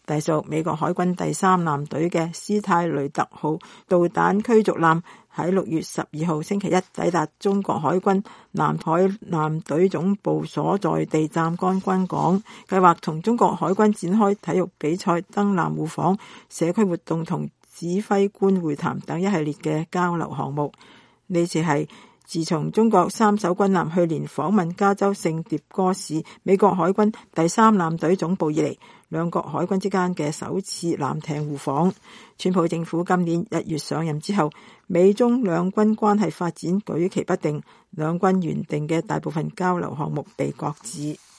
隸屬美國海軍第3艦隊嘅斯泰雷特號導彈驅逐艦喺6月12號星期一抵達中國海軍南海艦隊總部所在地湛江軍港，計劃同中國海軍展開體育比賽、登艦互訪、社區活動同指揮官會談等一系列嘅交流項目。呢次係自從中國3艘軍艦去年訪問加州聖迭戈市美國海軍第3艦隊總部以嚟，兩國海軍之間嘅首次艦艇互訪。川普政府今年1月上任之後，美中兩軍關係發展舉棋不定，兩軍原定嘅大部分交流項目被擱置。